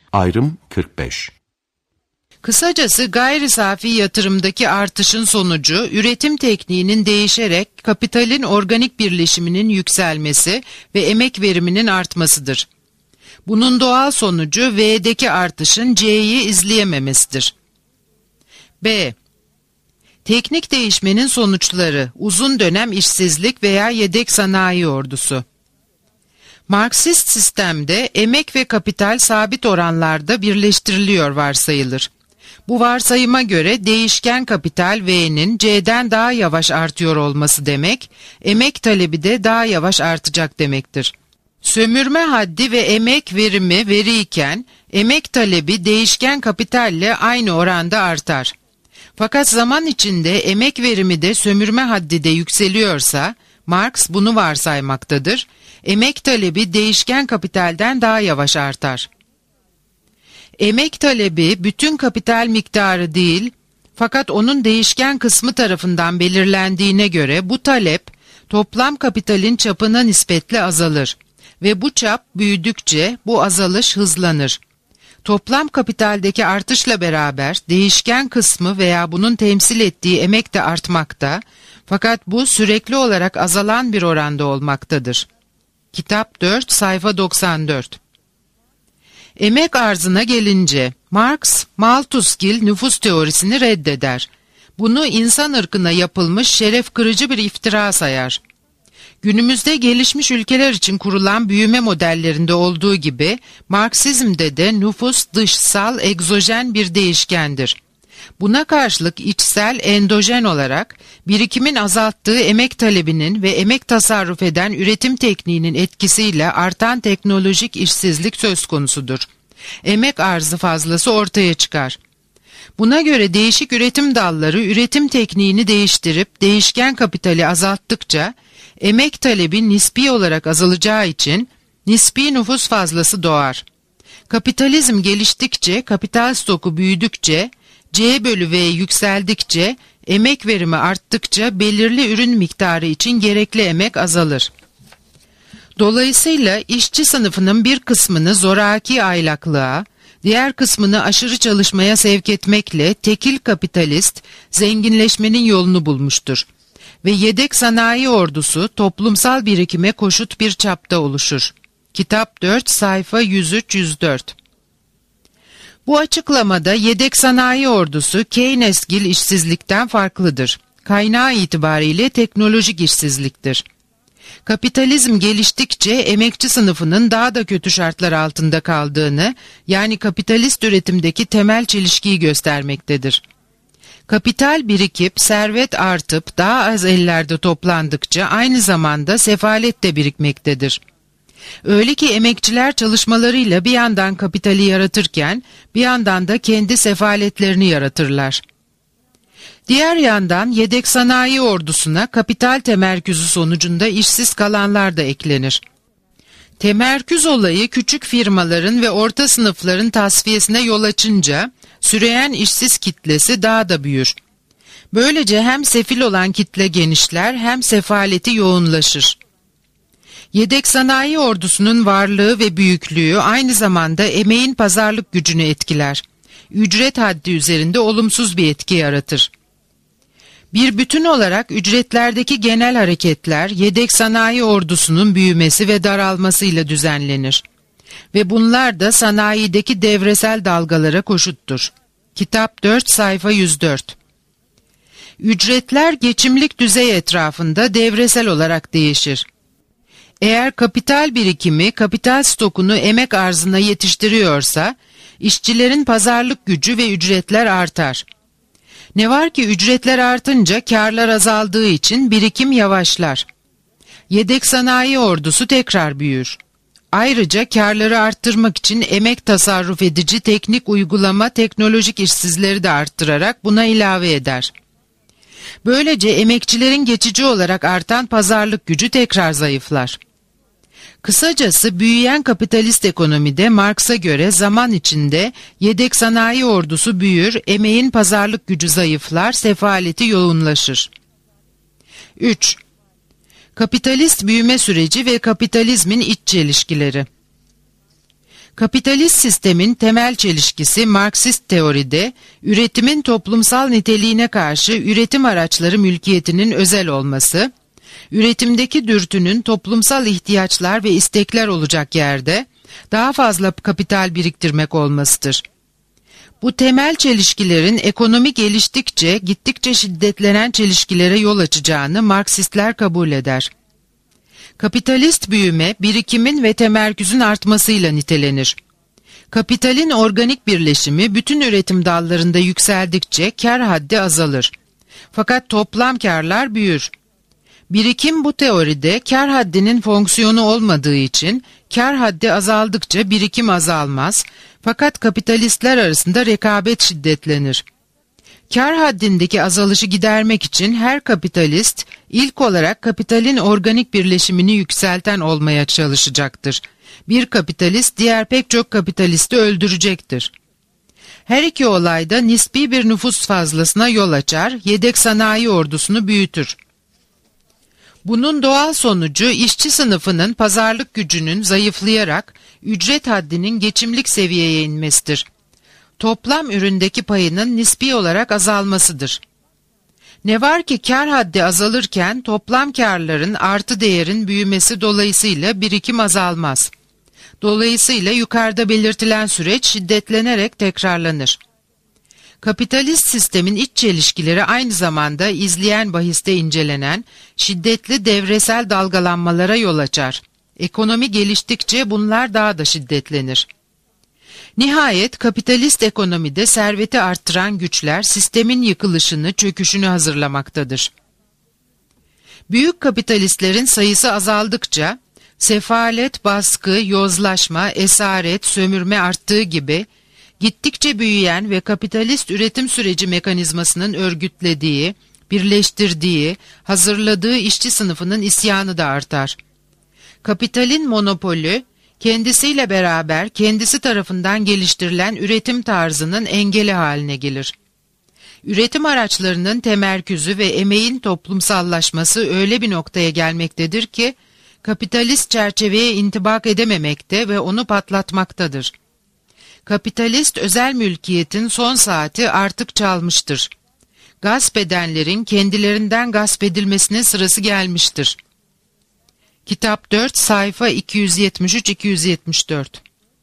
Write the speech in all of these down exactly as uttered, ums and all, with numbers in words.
Ayrım kırk beş. Kısacası gayri safi yatırımdaki artışın sonucu, üretim tekniğinin değişerek kapitalin organik birleşiminin yükselmesi ve emek veriminin artmasıdır. Bunun doğal sonucu V'deki artışın C'yi izleyememesidir. B. Teknik değişmenin sonuçları, uzun dönem işsizlik veya yedek sanayi ordusu. Marksist sistemde emek ve kapital sabit oranlarda birleştiriliyor varsayılır. Bu varsayıma göre değişken kapital V'nin C'den daha yavaş artıyor olması demek, emek talebi de daha yavaş artacak demektir. Sömürme haddi ve emek verimi veriyken, emek talebi değişken kapitalle aynı oranda artar. Fakat zaman içinde emek verimi de sömürme haddi de yükseliyorsa, Marx bunu varsaymaktadır, emek talebi değişken kapitalden daha yavaş artar. Emek talebi bütün kapital miktarı değil, fakat onun değişken kısmı tarafından belirlendiğine göre bu talep, toplam kapitalin çapına nispetle azalır ve bu çap büyüdükçe bu azalış hızlanır. Toplam kapitaldeki artışla beraber değişken kısmı veya bunun temsil ettiği emek de artmakta, fakat bu sürekli olarak azalan bir oranda olmaktadır. Kitap dört, sayfa doksan dört. Emek arzına gelince, Marx, Malthusgil nüfus teorisini reddeder. Bunu insan ırkına yapılmış şeref kırıcı bir iftira sayar. Günümüzde gelişmiş ülkeler için kurulan büyüme modellerinde olduğu gibi, Marksizmde de nüfus dışsal, egzojen bir değişkendir. Buna karşılık içsel, endojen olarak birikimin azalttığı emek talebinin ve emek tasarruf eden üretim tekniğinin etkisiyle artan teknolojik işsizlik söz konusudur. Emek arzı fazlası ortaya çıkar. Buna göre değişik üretim dalları üretim tekniğini değiştirip değişken kapitali azalttıkça emek talebi nispi olarak azalacağı için nispi nüfus fazlası doğar. Kapitalizm geliştikçe, kapital stoku büyüdükçe, C bölü V yükseldikçe, emek verimi arttıkça belirli ürün miktarı için gerekli emek azalır. Dolayısıyla işçi sınıfının bir kısmını zoraki aylaklığa, diğer kısmını aşırı çalışmaya sevk etmekle tekil kapitalist zenginleşmenin yolunu bulmuştur. Ve yedek sanayi ordusu toplumsal birikime koşut bir çapta oluşur. Kitap dört, sayfa yüz üç yüz dört. Bu açıklamada yedek sanayi ordusu Keynesgil işsizlikten farklıdır. Kaynağı itibariyle teknolojik işsizliktir. Kapitalizm geliştikçe emekçi sınıfının daha da kötü şartlar altında kaldığını, yani kapitalist üretimdeki temel çelişkiyi göstermektedir. Kapital birikip, servet artıp daha az ellerde toplandıkça aynı zamanda sefalet de birikmektedir. Öyle ki emekçiler çalışmalarıyla bir yandan kapitali yaratırken, bir yandan da kendi sefaletlerini yaratırlar. Diğer yandan yedek sanayi ordusuna kapital temerküzü sonucunda işsiz kalanlar da eklenir. Temerküz olayı küçük firmaların ve orta sınıfların tasfiyesine yol açınca, süreyen işsiz kitlesi daha da büyür. Böylece hem sefil olan kitle genişler hem sefaleti yoğunlaşır. Yedek sanayi ordusunun varlığı ve büyüklüğü aynı zamanda emeğin pazarlık gücünü etkiler. Ücret haddi üzerinde olumsuz bir etki yaratır. Bir bütün olarak ücretlerdeki genel hareketler yedek sanayi ordusunun büyümesi ve daralmasıyla düzenlenir. Ve bunlar da sanayideki devresel dalgalara koşuttur. Kitap dört, sayfa yüz dört. Ücretler geçimlik düzey etrafında devresel olarak değişir. Eğer kapital birikimi kapital stokunu emek arzına yetiştiriyorsa, işçilerin pazarlık gücü ve ücretler artar. Ne var ki ücretler artınca kârlar azaldığı için birikim yavaşlar. Yedek sanayi ordusu tekrar büyür. Ayrıca kârları arttırmak için emek tasarruf edici teknik uygulama teknolojik işsizleri de arttırarak buna ilave eder. Böylece emekçilerin geçici olarak artan pazarlık gücü tekrar zayıflar. Kısacası büyüyen kapitalist ekonomide Marx'a göre zaman içinde yedek sanayi ordusu büyür, emeğin pazarlık gücü zayıflar, sefaleti yoğunlaşır. üç. Kapitalist büyüme süreci ve kapitalizmin iç çelişkileri. Kapitalist sistemin temel çelişkisi Marksist teoride, üretimin toplumsal niteliğine karşı üretim araçları mülkiyetinin özel olması, üretimdeki dürtünün toplumsal ihtiyaçlar ve istekler olacak yerde daha fazla kapital biriktirmek olmasıdır. Bu temel çelişkilerin ekonomi geliştikçe gittikçe şiddetlenen çelişkilere yol açacağını Marksistler kabul eder. Kapitalist büyüme, birikimin ve temerküzün artmasıyla nitelenir. Kapitalin organik birleşimi bütün üretim dallarında yükseldikçe kar haddi azalır. Fakat toplam karlar büyür. Birikim bu teoride kar haddinin fonksiyonu olmadığı için kar haddi azaldıkça birikim azalmaz, fakat kapitalistler arasında rekabet şiddetlenir. Kar haddindeki azalışı gidermek için her kapitalist ilk olarak kapitalin organik birleşimini yükselten olmaya çalışacaktır. Bir kapitalist diğer pek çok kapitalisti öldürecektir. Her iki olayda nispi bir nüfus fazlasına yol açar, yedek sanayi ordusunu büyütür. Bunun doğal sonucu işçi sınıfının pazarlık gücünün zayıflayarak ücret haddinin geçimlik seviyeye inmesidir. Toplam üründeki payının nispi olarak azalmasıdır. Ne var ki kar haddi azalırken toplam karların artı değerin büyümesi dolayısıyla birikim azalmaz. Dolayısıyla yukarıda belirtilen süreç şiddetlenerek tekrarlanır. Kapitalist sistemin iç çelişkileri aynı zamanda izleyen bahiste incelenen şiddetli devresel dalgalanmalara yol açar. Ekonomi geliştikçe bunlar daha da şiddetlenir. Nihayet kapitalist ekonomide serveti arttıran güçler sistemin yıkılışını, çöküşünü hazırlamaktadır. Büyük kapitalistlerin sayısı azaldıkça sefalet, baskı, yozlaşma, esaret, sömürme arttığı gibi gittikçe büyüyen ve kapitalist üretim süreci mekanizmasının örgütlediği, birleştirdiği, hazırladığı işçi sınıfının isyanı da artar. Kapitalin monopolü, kendisiyle beraber kendisi tarafından geliştirilen üretim tarzının engeli haline gelir. Üretim araçlarının temerküzü ve emeğin toplumsallaşması öyle bir noktaya gelmektedir ki, kapitalist çerçeveye intibak edememekte ve onu patlatmaktadır. Kapitalist özel mülkiyetin son saati artık çalmıştır. Gasp edenlerin kendilerinden gasp edilmesine sırası gelmiştir. Kitap dört, sayfa iki yüz yetmiş üç iki yüz yetmiş dört.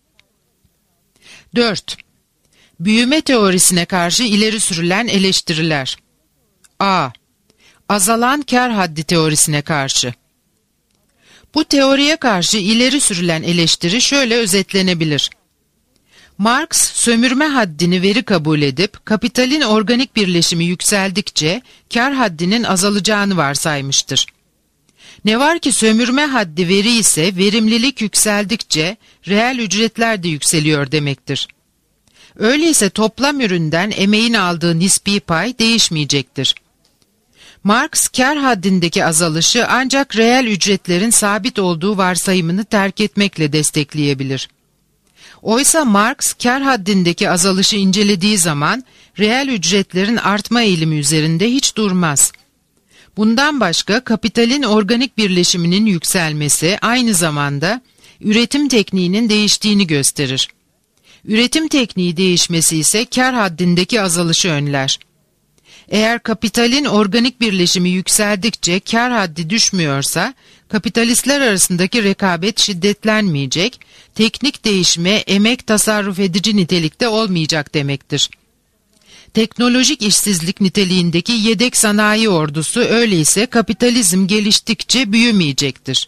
dört. Büyüme teorisine karşı ileri sürülen eleştiriler. A. Azalan kar haddi teorisine karşı. Bu teoriye karşı ileri sürülen eleştiri şöyle özetlenebilir. Marx, sömürme haddini veri kabul edip, kapitalin organik birleşimi yükseldikçe kar haddinin azalacağını varsaymıştır. Ne var ki sömürme haddi veri ise verimlilik yükseldikçe reel ücretler de yükseliyor demektir. Öyleyse toplam üründen emeğin aldığı nispi pay değişmeyecektir. Marx, kar haddindeki azalışı ancak reel ücretlerin sabit olduğu varsayımını terk etmekle destekleyebilir. Oysa Marx, kar haddindeki azalışı incelediği zaman reel ücretlerin artma eğilimi üzerinde hiç durmaz. Bundan başka kapitalin organik birleşiminin yükselmesi aynı zamanda üretim tekniğinin değiştiğini gösterir. Üretim tekniği değişmesi ise kar haddindeki azalışı önler. Eğer kapitalin organik birleşimi yükseldikçe kar haddi düşmüyorsa, kapitalistler arasındaki rekabet şiddetlenmeyecek, teknik değişme emek tasarruf edici nitelikte olmayacak demektir. Teknolojik işsizlik niteliğindeki yedek sanayi ordusu öyleyse kapitalizm geliştikçe büyümeyecektir.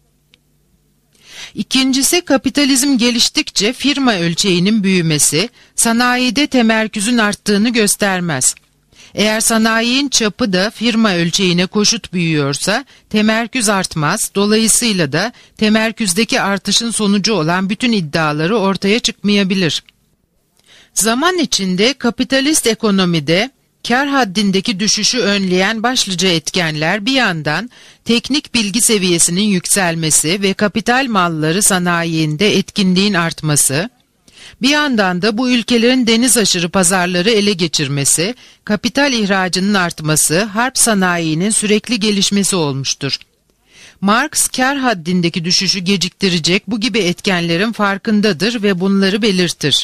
İkincisi, kapitalizm geliştikçe firma ölçeğinin büyümesi, sanayide temerküzün arttığını göstermez. Eğer sanayinin çapı da firma ölçeğine koşut büyüyorsa, temerküz artmaz, dolayısıyla da temerküzdeki artışın sonucu olan bütün iddiaları ortaya çıkmayabilir. Zaman içinde kapitalist ekonomide kar haddindeki düşüşü önleyen başlıca etkenler bir yandan teknik bilgi seviyesinin yükselmesi ve kapital malları sanayinde etkinliğin artması, bir yandan da bu ülkelerin deniz aşırı pazarları ele geçirmesi, kapital ihracının artması, harp sanayinin sürekli gelişmesi olmuştur. Marx, kar haddindeki düşüşü geciktirecek bu gibi etkenlerin farkındadır ve bunları belirtir.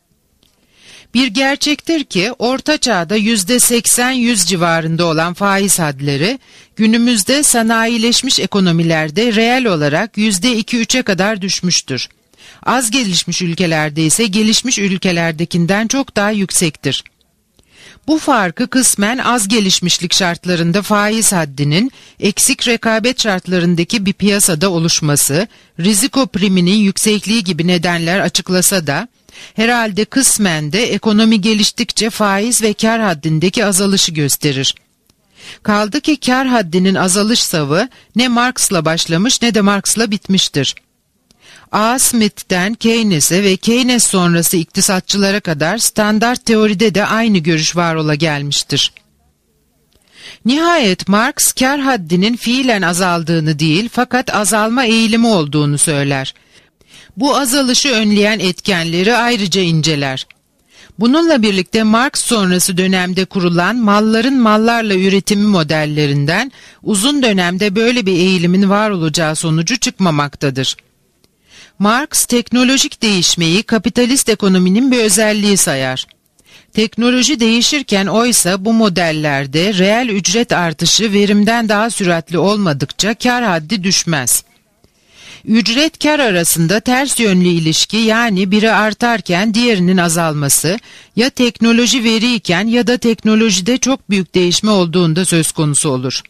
Bir gerçektir ki Orta Çağ'da yüzde seksen yüz civarında olan faiz hadleri günümüzde sanayileşmiş ekonomilerde reel olarak yüzde iki üçe kadar düşmüştür. Az gelişmiş ülkelerde ise gelişmiş ülkelerdekinden çok daha yüksektir. Bu farkı kısmen az gelişmişlik şartlarında faiz haddinin eksik rekabet şartlarındaki bir piyasada oluşması, riziko priminin yüksekliği gibi nedenler açıklasa da, herhalde kısmen de ekonomi geliştikçe faiz ve kar haddindeki azalışı gösterir. Kaldı ki kar haddinin azalış savı ne Marx'la başlamış ne de Marx'la bitmiştir. A. Smith'ten Keynes'e ve Keynes sonrası iktisatçılara kadar standart teoride de aynı görüş var ola gelmiştir. Nihayet Marx kar haddinin fiilen azaldığını değil fakat azalma eğilimi olduğunu söyler. Bu azalışı önleyen etkenleri ayrıca inceler. Bununla birlikte Marx sonrası dönemde kurulan malların mallarla üretimi modellerinden uzun dönemde böyle bir eğilimin var olacağı sonucu çıkmamaktadır. Marx teknolojik değişmeyi kapitalist ekonominin bir özelliği sayar. Teknoloji değişirken oysa bu modellerde reel ücret artışı verimden daha süratli olmadıkça kar haddi düşmez. Ücret kar arasında ters yönlü ilişki, yani biri artarken diğerinin azalması ya teknoloji veriyken ya da teknolojide çok büyük değişme olduğunda söz konusu olur.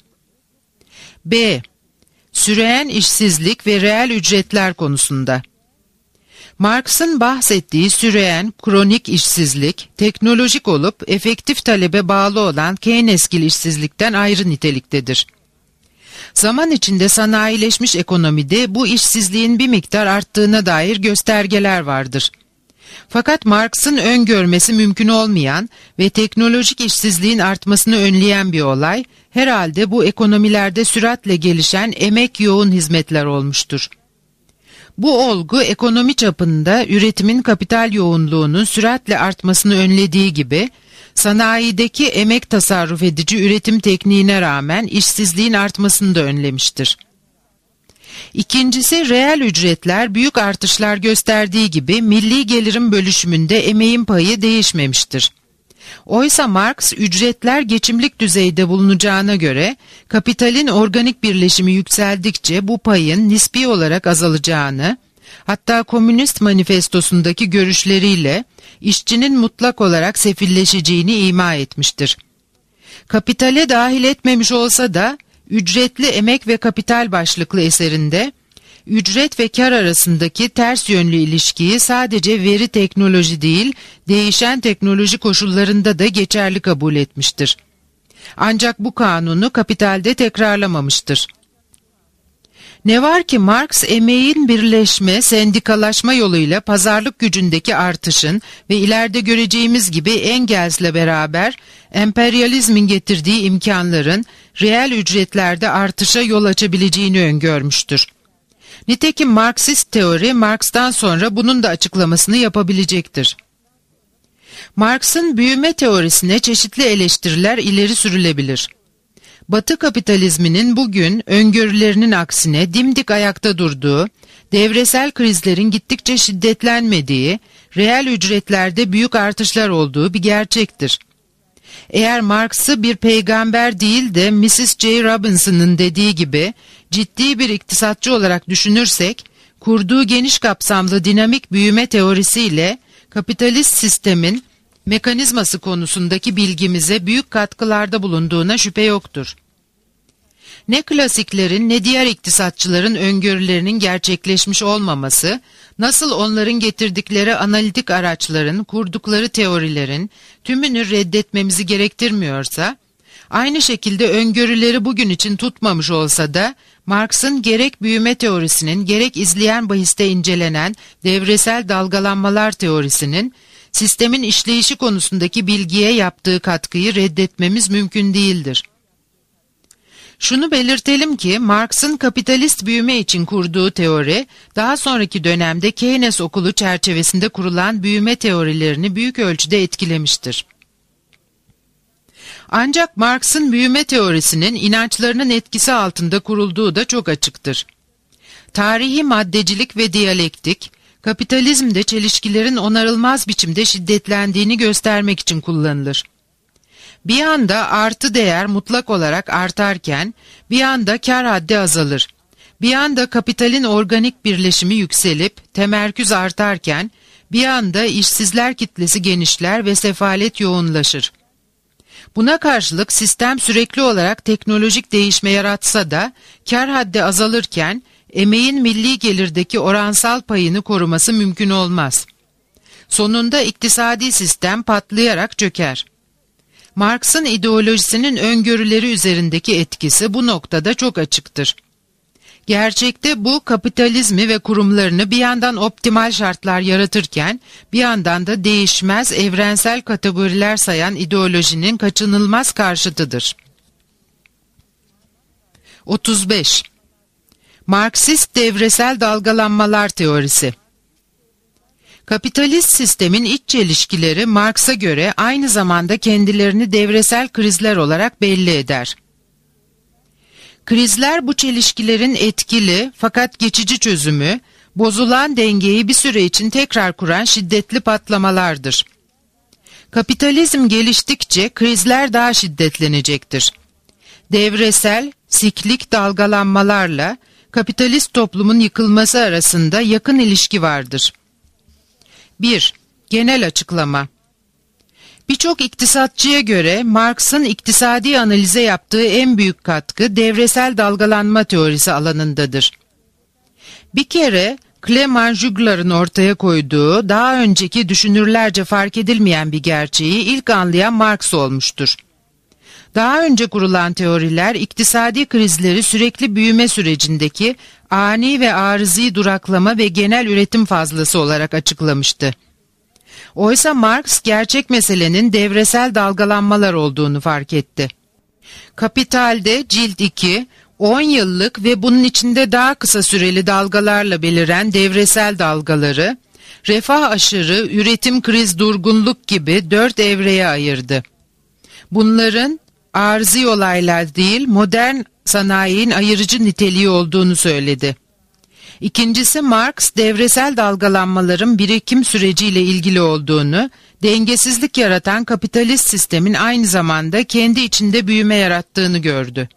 B. Süreyen işsizlik ve reel ücretler konusunda. Marx'ın bahsettiği süreyen kronik işsizlik, teknolojik olup efektif talebe bağlı olan Keynesgil işsizlikten ayrı niteliktedir. Zaman içinde sanayileşmiş ekonomide bu işsizliğin bir miktar arttığına dair göstergeler vardır. Fakat Marx'ın öngörmesi mümkün olmayan ve teknolojik işsizliğin artmasını önleyen bir olay, herhalde bu ekonomilerde süratle gelişen emek yoğun hizmetler olmuştur. Bu olgu ekonomi çapında üretimin kapital yoğunluğunun süratle artmasını önlediği gibi, sanayideki emek tasarruf edici üretim tekniğine rağmen işsizliğin artmasını da önlemiştir. İkincisi, reel ücretler büyük artışlar gösterdiği gibi milli gelirin bölüşümünde emeğin payı değişmemiştir. Oysa Marx, ücretler geçimlik düzeyde bulunacağına göre, kapitalin organik birleşimi yükseldikçe bu payın nispi olarak azalacağını, hatta Komünist Manifestosu'ndaki görüşleriyle işçinin mutlak olarak sefilleşeceğini ima etmiştir. Kapitale dahil etmemiş olsa da, ücretli emek ve kapital başlıklı eserinde, ücret ve kar arasındaki ters yönlü ilişkiyi sadece veri teknoloji değil, değişen teknoloji koşullarında da geçerli kabul etmiştir. Ancak bu kanunu kapitalde tekrarlamamıştır. Ne var ki Marx, emeğin birleşme, sendikalaşma yoluyla pazarlık gücündeki artışın ve ileride göreceğimiz gibi Engels'le beraber emperyalizmin getirdiği imkanların reel ücretlerde artışa yol açabileceğini öngörmüştür. Nitekim Marksist teori, Marx'tan sonra bunun da açıklamasını yapabilecektir. Marx'ın büyüme teorisine çeşitli eleştiriler ileri sürülebilir. Batı kapitalizminin bugün öngörülerinin aksine dimdik ayakta durduğu, devresel krizlerin gittikçe şiddetlenmediği, reel ücretlerde büyük artışlar olduğu bir gerçektir. Eğer Marx'ı bir peygamber değil de missis J. Robinson'ın dediği gibi ciddi bir iktisatçı olarak düşünürsek, kurduğu geniş kapsamlı dinamik büyüme teorisiyle kapitalist sistemin mekanizması konusundaki bilgimize büyük katkılarda bulunduğuna şüphe yoktur. Ne klasiklerin ne diğer iktisatçıların öngörülerinin gerçekleşmiş olmaması, nasıl onların getirdikleri analitik araçların, kurdukları teorilerin tümünü reddetmemizi gerektirmiyorsa, aynı şekilde öngörüleri bugün için tutmamış olsa da, Marx'ın gerek büyüme teorisinin gerek izleyen bahiste incelenen devresel dalgalanmalar teorisinin, sistemin işleyişi konusundaki bilgiye yaptığı katkıyı reddetmemiz mümkün değildir. Şunu belirtelim ki Marx'ın kapitalist büyüme için kurduğu teori, daha sonraki dönemde Keynes okulu çerçevesinde kurulan büyüme teorilerini büyük ölçüde etkilemiştir. Ancak Marx'ın büyüme teorisinin inançlarının etkisi altında kurulduğu da çok açıktır. Tarihi maddecilik ve diyalektik, kapitalizmde çelişkilerin onarılmaz biçimde şiddetlendiğini göstermek için kullanılır. Bir anda artı değer mutlak olarak artarken, bir anda kar haddi azalır. Bir anda kapitalin organik birleşimi yükselip, temerküz artarken, bir anda işsizler kitlesi genişler ve sefalet yoğunlaşır. Buna karşılık sistem sürekli olarak teknolojik değişme yaratsa da, kar haddi azalırken, emeğin milli gelirdeki oransal payını koruması mümkün olmaz. Sonunda iktisadi sistem patlayarak çöker. Marx'ın ideolojisinin öngörüleri üzerindeki etkisi bu noktada çok açıktır. Gerçekte bu kapitalizmi ve kurumlarını bir yandan optimal şartlar yaratırken bir yandan da değişmez evrensel kategoriler sayan ideolojinin kaçınılmaz karşıtıdır. otuz beş. Marksist devresel dalgalanmalar teorisi. Kapitalist sistemin iç çelişkileri Marx'a göre aynı zamanda kendilerini devresel krizler olarak belli eder. Krizler bu çelişkilerin etkili fakat geçici çözümü, bozulan dengeyi bir süre için tekrar kuran şiddetli patlamalardır. Kapitalizm geliştikçe krizler daha şiddetlenecektir. Devresel, siklik dalgalanmalarla kapitalist toplumun yıkılması arasında yakın ilişki vardır. bir. Genel açıklama. Birçok iktisatçıya göre Marx'ın iktisadi analize yaptığı en büyük katkı devresel dalgalanma teorisi alanındadır. Bir kere Clement Juglar'ın ortaya koyduğu daha önceki düşünürlerce fark edilmeyen bir gerçeği ilk anlayan Marx olmuştur. Daha önce kurulan teoriler iktisadi krizleri sürekli büyüme sürecindeki ani ve arızi duraklama ve genel üretim fazlası olarak açıklamıştı. Oysa Marx gerçek meselenin devresel dalgalanmalar olduğunu fark etti. Kapital'de cilt iki, on yıllık ve bunun içinde daha kısa süreli dalgalarla beliren devresel dalgaları, refah aşırı, üretim kriz durgunluk gibi dört evreye ayırdı. Bunların arızi olaylar değil, modern sanayinin ayırıcı niteliği olduğunu söyledi. İkincisi Marx, devresel dalgalanmaların birikim süreciyle ilgili olduğunu, dengesizlik yaratan kapitalist sistemin aynı zamanda kendi içinde büyüme yarattığını gördü.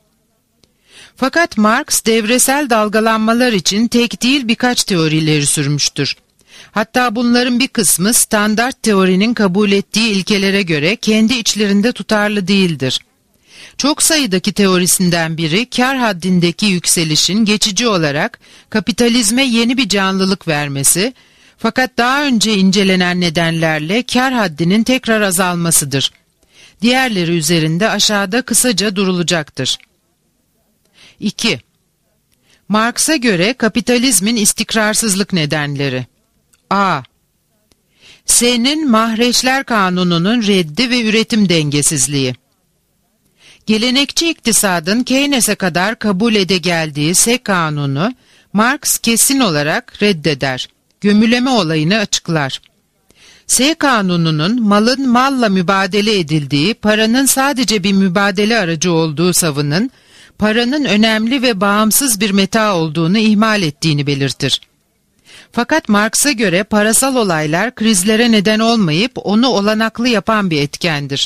Fakat Marx, devresel dalgalanmalar için tek değil birkaç teorileri sürmüştür. Hatta bunların bir kısmı standart teorinin kabul ettiği ilkelere göre kendi içlerinde tutarlı değildir. Çok sayıdaki teorisinden biri kar haddindeki yükselişin geçici olarak kapitalizme yeni bir canlılık vermesi, fakat daha önce incelenen nedenlerle kar haddinin tekrar azalmasıdır. Diğerleri üzerinde aşağıda kısaca durulacaktır. iki. Marx'a göre kapitalizmin istikrarsızlık nedenleri. A. S'nin Mahreçler Kanunu'nun reddi ve üretim dengesizliği. Gelenekçi iktisadın Keynes'e kadar kabul ede geldiği S kanunu, Marx kesin olarak reddeder, gömüleme olayını açıklar. S kanununun malın malla mübadele edildiği, paranın sadece bir mübadele aracı olduğu savının, paranın önemli ve bağımsız bir meta olduğunu ihmal ettiğini belirtir. Fakat Marx'a göre parasal olaylar krizlere neden olmayıp onu olanaklı yapan bir etkendir.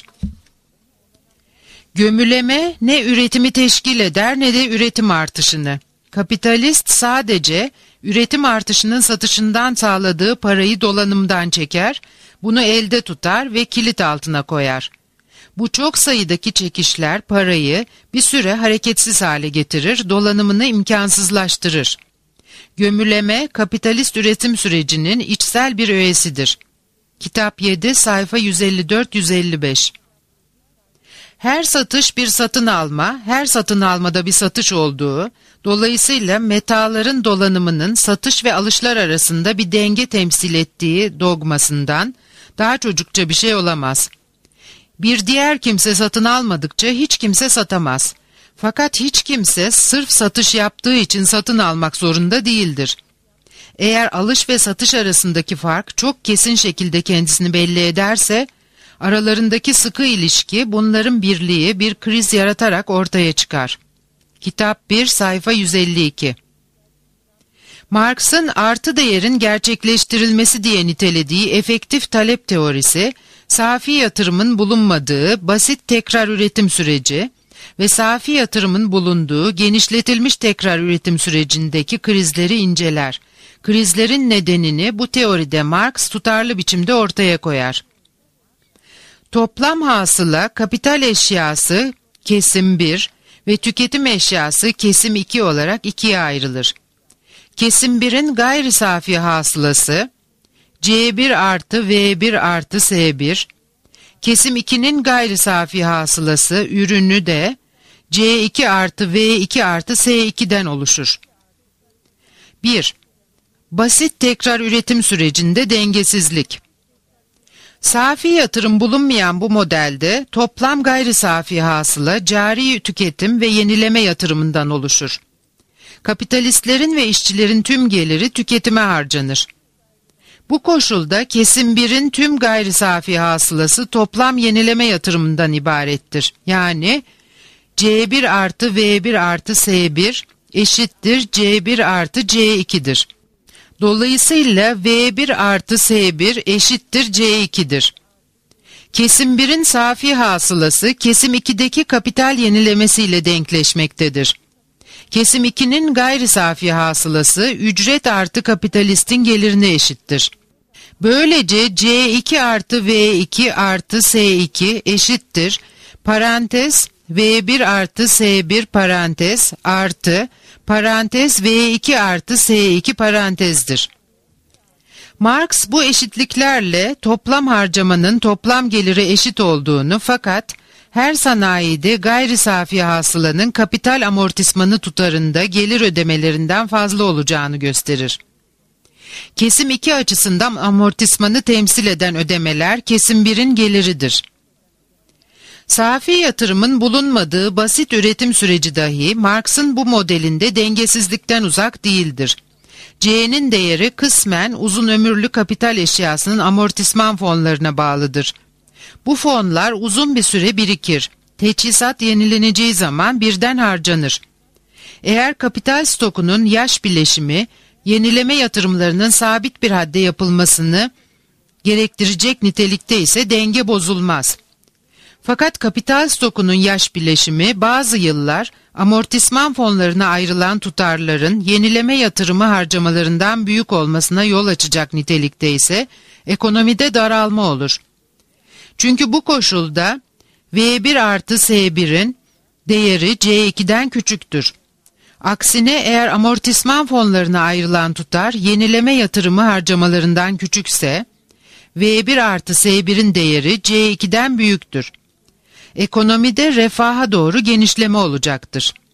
Gömüleme ne üretimi teşkil eder ne de üretim artışını. Kapitalist sadece üretim artışının satışından sağladığı parayı dolanımdan çeker, bunu elde tutar ve kilit altına koyar. Bu çok sayıdaki çekişler parayı bir süre hareketsiz hale getirir, dolanımını imkansızlaştırır. Gömüleme, kapitalist üretim sürecinin içsel bir öğesidir. Kitap yedi, sayfa yüz elli dört yüz elli beş. Her satış bir satın alma, her satın almada bir satış olduğu, dolayısıyla metaların dolanımının satış ve alışlar arasında bir denge temsil ettiği dogmasından daha çocukça bir şey olamaz. Bir diğer kimse satın almadıkça hiç kimse satamaz. Fakat hiç kimse sırf satış yaptığı için satın almak zorunda değildir. Eğer alış ve satış arasındaki fark çok kesin şekilde kendisini belli ederse, Aralarındaki sıkı ilişki, bunların birliği bir kriz yaratarak ortaya çıkar. Kitap bir, sayfa yüz elli iki. Marx'ın artı değerin gerçekleştirilmesi diye nitelediği efektif talep teorisi, safi yatırımın bulunmadığı basit tekrar üretim süreci ve safi yatırımın bulunduğu genişletilmiş tekrar üretim sürecindeki krizleri inceler. Krizlerin nedenini bu teoride Marx tutarlı biçimde ortaya koyar. Toplam hasıla kapital eşyası kesim bir ve tüketim eşyası kesim iki olarak ikiye ayrılır. Kesim birin gayri safi hasılası C bir artı V bir artı S bir, kesim ikinin gayri safi hasılası ürünü de C iki artı V iki artı S iki'den oluşur. bir. Basit tekrar üretim sürecinde dengesizlik. Safi yatırım bulunmayan bu modelde toplam gayri safi hasıla cari tüketim ve yenileme yatırımından oluşur. Kapitalistlerin ve işçilerin tüm geliri tüketime harcanır. Bu koşulda kesim birin tüm gayri safi hasılası toplam yenileme yatırımından ibarettir. Yani C bir artı V bir artı S bir eşittir C bir artı C iki'dir. Dolayısıyla V bir artı S bir eşittir C iki'dir. Kesim birin safi hasılası kesim iki'deki kapital yenilemesiyle denkleşmektedir. Kesim iki'nin gayri safi hasılası ücret artı kapitalistin gelirine eşittir. Böylece C iki artı V iki artı S iki eşittir parantez V bir artı S bir parantez artı parantez V iki artı S iki parantezdir. Marx bu eşitliklerle toplam harcamanın toplam geliri eşit olduğunu fakat her sanayide gayri safi hasılanın kapital amortismanı tutarında gelir ödemelerinden fazla olacağını gösterir. Kesim iki açısından amortismanı temsil eden ödemeler kesim birin geliridir. Safi yatırımın bulunmadığı basit üretim süreci dahi Marx'ın bu modelinde dengesizlikten uzak değildir. C'nin değeri kısmen uzun ömürlü kapital eşyasının amortisman fonlarına bağlıdır. Bu fonlar uzun bir süre birikir. Teçhizat yenileneceği zaman birden harcanır. Eğer kapital stokunun yaş bileşimi, yenileme yatırımlarının sabit bir hadde yapılmasını gerektirecek nitelikte ise denge bozulmaz. Fakat kapital stokunun yaş bileşimi bazı yıllar amortisman fonlarına ayrılan tutarların yenileme yatırımı harcamalarından büyük olmasına yol açacak nitelikte ise ekonomide daralma olur. Çünkü bu koşulda V bir artı S bir'in değeri C iki'den küçüktür. Aksine eğer amortisman fonlarına ayrılan tutar yenileme yatırımı harcamalarından küçükse V bir artı S bir'in değeri C iki'den büyüktür. Ekonomide refaha doğru genişleme olacaktır.